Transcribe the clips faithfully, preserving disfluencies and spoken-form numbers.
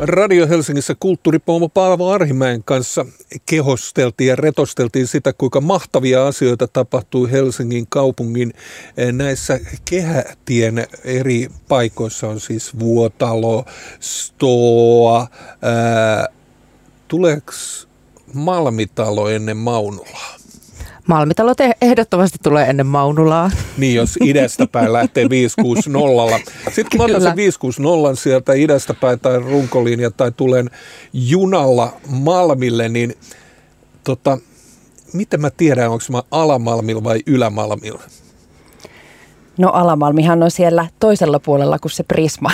Radio Helsingissä kulttuuripommo Paavo Arhimäen kanssa kehosteltiin ja retosteltiin sitä, kuinka mahtavia asioita tapahtuu Helsingin kaupungin näissä kehätien eri paikoissa. On siis Vuotalo, Stoa. Ää, tuleeko Malmitalo ennen Maunulaa? Malmitalo te- ehdottomasti tulee ennen Maunulaa. Niin, jos idästä päin lähtee viisi kuusi nolla. Sitten kun mä otan sen viisi kuusi nolla sieltä idästä päin tai runkolinja tai tulen junalla Malmille, niin tota, miten mä tiedän, onko mä Alamalmilla vai Ylämalmilla? No Alamalmihan on siellä toisella puolella kuin se Prisma.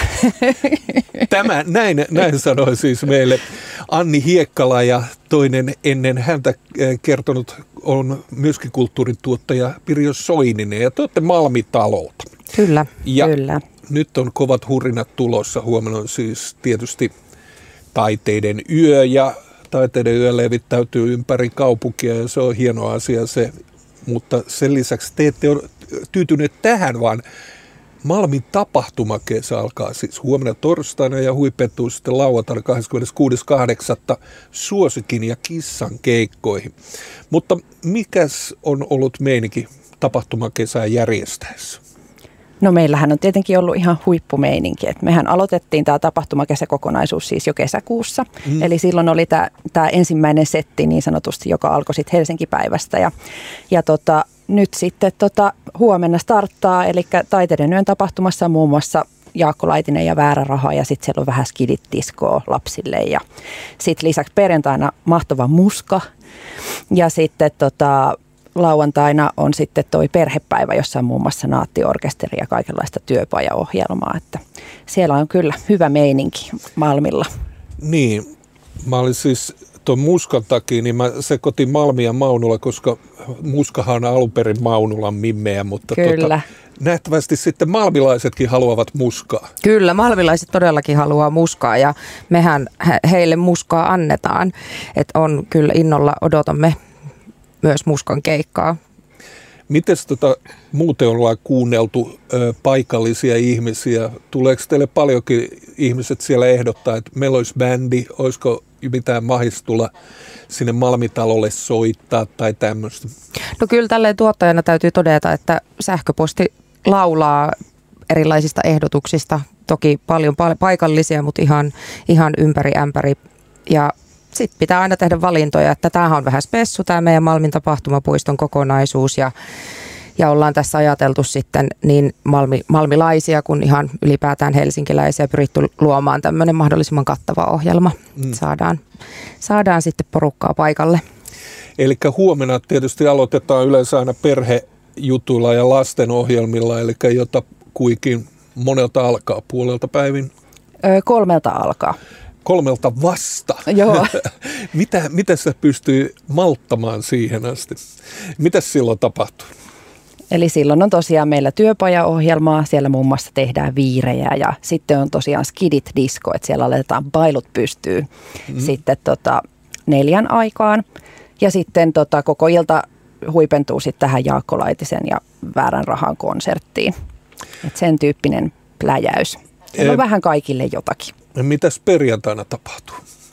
Tämä, näin, näin sanoi siis meille Anni Hiekkala, ja toinen ennen häntä kertonut on myöskin kulttuurituottaja Pirjo Soininen, ja te olette Malmitalolta. Kyllä, ja kyllä. Nyt on kovat hurinat tulossa. Huomenna on siis tietysti taiteiden yö, ja taiteiden yö levittäytyy ympäri kaupunkia, ja se on hieno asia se. Mutta sen lisäksi te ette ole tyytyneet tähän, vaan Malmin tapahtumakesä alkaa siis huomenna torstaina ja huipentuu sitten lauantaina kahdeskymmeneskuudes kahdeksatta Suosikin ja Kissan keikkoihin. Mutta mikäs on ollut meininki tapahtumakesää järjestäessä? No meillähän on tietenkin ollut ihan huippumeininki. Et mehän aloitettiin tämä tapahtumakesäkokonaisuus siis jo kesäkuussa. Mm. Eli silloin oli tämä, tämä ensimmäinen setti niin sanotusti, joka alkoi sitten Helsinki-päivästä. Ja, ja tota, nyt sitten tota, huomenna starttaa, eli Taiteiden yön tapahtumassa on muun muassa Jaakko Laitinen ja Väärä raha, ja sitten siellä on vähän skidit-diskoa lapsille. Ja sitten lisäksi perjantaina mahtava muska. Ja sitten tota, lauantaina on sitten toi perhepäivä, jossa on muun muassa naattiorkesteri ja kaikenlaista työpajaohjelmaa. Että siellä on kyllä hyvä meininki Malmilla. Niin, mä olin siis tuon muskan takia, niin mä sekoitin Malmi ja Maunula, koska muskahan on alun perin Maunulan mimmeä, mutta kyllä. Tota, nähtävästi sitten malmilaisetkin haluavat muskaa. Kyllä, malmilaiset todellakin haluaa muskaa, ja mehän heille muskaa annetaan. Että on kyllä innolla odotamme myös muskan keikkaa. Mites tota, muuten ollaan kuunneltu ö, paikallisia ihmisiä? Tuleeko teille paljonkin ihmiset siellä ehdottaa, että meillä olisi bändi, olisiko mitään mahis tulla sinne Malmitalolle soittaa tai tämmöistä? No kyllä tälleen tuottajana täytyy todeta, että sähköposti laulaa erilaisista ehdotuksista. Toki paljon paikallisia, mutta ihan, ihan ympäri ämpäri. Ja sitten pitää aina tehdä valintoja, että tämähän on vähän spessu, tämä meidän Malmin tapahtumapuiston kokonaisuus, ja, ja ollaan tässä ajateltu sitten niin malmi, malmilaisia kuin ihan ylipäätään helsinkiläisiä, pyritty luomaan tämmöinen mahdollisimman kattava ohjelma. Mm. Saadaan, saadaan sitten porukkaa paikalle. Eli huomenna tietysti aloitetaan yleensä aina perhejutuilla ja lastenohjelmilla, eli jota kuikin monelta alkaa, puolelta päivin? Öö, kolmelta alkaa. Kolmelta vasta. Joo. mitä, mitä sä pystyy malttamaan siihen asti? Mitäs silloin tapahtuu? Eli silloin on tosiaan meillä työpajaohjelmaa, siellä muun muassa tehdään viirejä, ja sitten on tosiaan skidit disco, että siellä aletaan bailut pystyyn mm. sitten tota, neljän aikaan. Ja sitten tota, koko ilta huipentuu sitten tähän Jaakko Laitisen ja Väärän rahan konserttiin. Et sen tyyppinen pläjäys. Siellä on e- vähän kaikille jotakin. Mitäs perjantaina tapahtuu?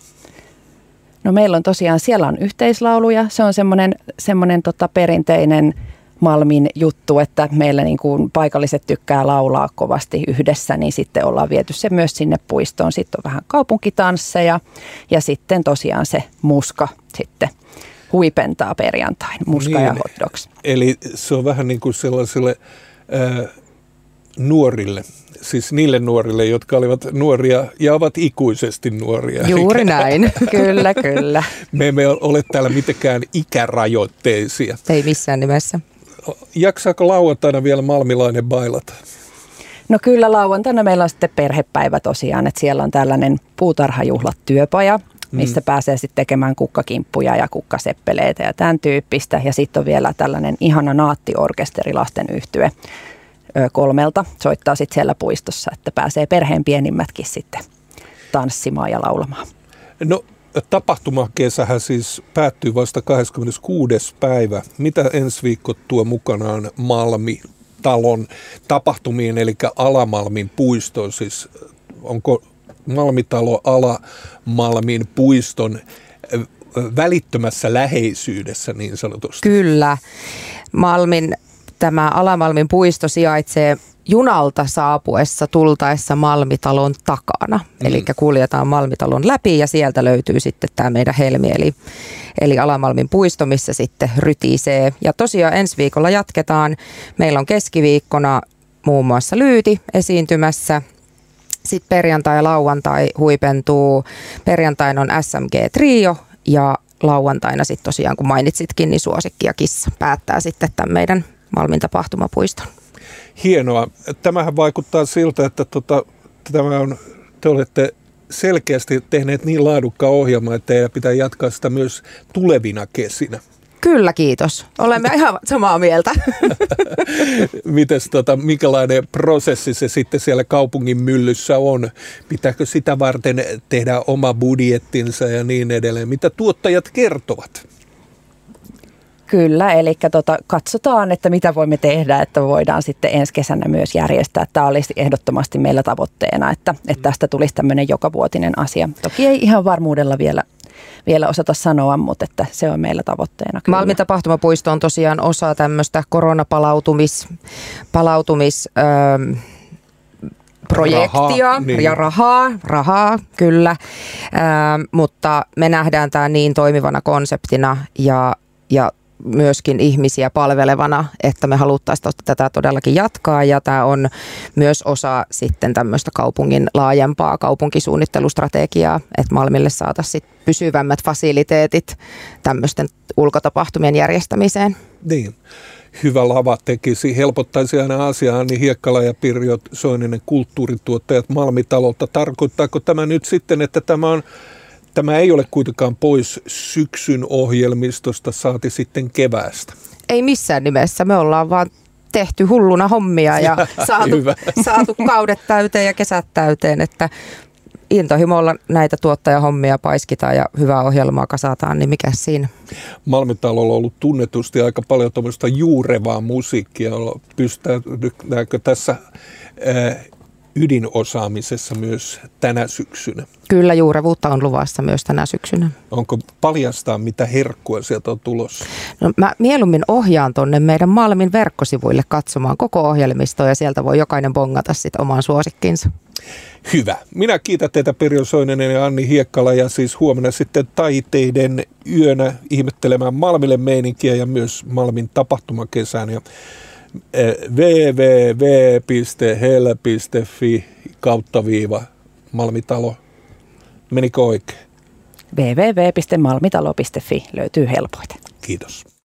No meillä on tosiaan, siellä on yhteislauluja. Se on semmoinen, semmoinen tota perinteinen Malmin juttu, että meillä niin kuin paikalliset tykkää laulaa kovasti yhdessä, niin sitten ollaan viety se myös sinne puistoon. Sitten on vähän kaupunkitansseja, ja sitten tosiaan se muska sitten huipentaa perjantain, muska niin, ja hot dogs. Eli se on vähän niin kuin sellaisille äh, nuorille, siis niille nuorille, jotka olivat nuoria ja ovat ikuisesti nuoria. Juuri näin, kyllä, kyllä. Me emme ole täällä mitenkään ikärajoitteisia. Ei missään nimessä. Jaksaako lauantaina vielä malmilainen bailata? No kyllä, lauantaina meillä on sitten perhepäivä tosiaan, että siellä on tällainen puutarhajuhlat työpaja, missä mm. pääsee sitten tekemään kukkakimppuja ja kukkaseppeleitä ja tämän tyyppistä. Ja sitten on vielä tällainen ihana naattiorkesteri lasten yhtye kolmelta, soittaa sitten siellä puistossa, että pääsee perheen pienimmätkin sitten tanssimaan ja laulamaan. No tapahtumakesähän siis päättyy vasta kahdeskymmeneskuudes päivä. Mitä ensi viikko tuo mukanaan Malmi-talon tapahtumiin, eli Alamalmin puistoon? Siis onko Malmitalo Alamalmin puiston välittömässä läheisyydessä niin sanotusti. Kyllä. Malmin, tämä Alamalmin puisto sijaitsee junalta saapuessa tultaessa Malmitalon takana. Mm. Eli kuljetaan Malmitalon läpi ja sieltä löytyy sitten tämä meidän helmi, eli, eli Alamalmin puisto, missä sitten rytisee. Ja tosiaan ensi viikolla jatketaan. Meillä on keskiviikkona muun muassa Lyyti esiintymässä. Sitten perjantai ja lauantai huipentuu. Perjantaina on S M G-trio ja lauantaina sitten tosiaan, kun mainitsitkin, niin Suosikki ja Kissa päättää sitten tämän meidän Malmin tapahtumapuiston. Hienoa. Tämähän vaikuttaa siltä, että tota, tämä on, te olette selkeästi tehneet niin laadukkaan ohjelman, että teidän pitää jatkaa sitä myös tulevina kesinä. Kyllä, kiitos. Olemme ihan samaa mieltä. Mites, tota, minkälainen prosessi se sitten siellä kaupungin myllyssä on? Pitääkö sitä varten tehdä oma budjettinsa ja niin edelleen? Mitä tuottajat kertovat? Kyllä, eli tota, katsotaan, että mitä voimme tehdä, että voidaan sitten ensi kesänä myös järjestää. Tämä olisi ehdottomasti meillä tavoitteena, että, että tästä tulisi tämmöinen jokavuotinen asia. Toki ei ihan varmuudella vielä, vielä osata sanoa, mutta että se on meillä tavoitteena. Kyllä. Malmin tapahtumapuisto on tosiaan osa tämmöistä koronapalautumis... Palautumis, öö, projektia Raha, niin. ja rahaa, rahaa kyllä, äh, mutta me nähdään tämä niin toimivana konseptina ja, ja myöskin ihmisiä palvelevana, että me haluttaisiin tätä todellakin jatkaa ja tämä on myös osa sitten tämmöistä kaupungin laajempaa kaupunkisuunnittelustrategiaa, että Malmille saataisiin pysyvämmät fasiliteetit tämmöisten ulkotapahtumien järjestämiseen. Niin. Hyvä lava tekisi, helpottaisi aina asiaa, niin Hiekkala ja Pirjo Soininen, kulttuurituottajat Malmitalolta. Tarkoittaako tämä nyt sitten, että tämä, on, tämä ei ole kuitenkaan pois syksyn ohjelmistosta, saati sitten keväästä? Ei missään nimessä, me ollaan vaan tehty hulluna hommia ja saatu, saatu kaudet täyteen ja kesät täyteen, että intohimolla näitä tuottajahommia paiskitaan ja hyvää ohjelmaa kasataan, niin mikä siinä? Malmitalolla on ollut tunnetusti aika paljon tuommoista juurevaa musiikkia. Pystytäänkö tässä ää, ydinosaamisessa myös tänä syksynä? Kyllä, juurevuutta on luvassa myös tänä syksynä. Onko paljastaa, mitä herkkua sieltä on tulossa? No, mä mieluummin ohjaan tuonne meidän Malmin verkkosivuille katsomaan koko ohjelmistoa ja sieltä voi jokainen bongata sitten oman suosikkinsa. Hyvä. Minä kiitän teitä Pirjo Soininen ja Anni Hiekkala ja siis huomenna sitten taiteiden yönä ihmettelemään Malmille meininkiä ja myös Malmin tapahtumakesään. Ja double-u double-u double-u piste hel piste fi kautta viiva Malmitalo. Menikö oikein? double-u double-u double-u piste malmitalo piste fi löytyy helpoiten. Kiitos.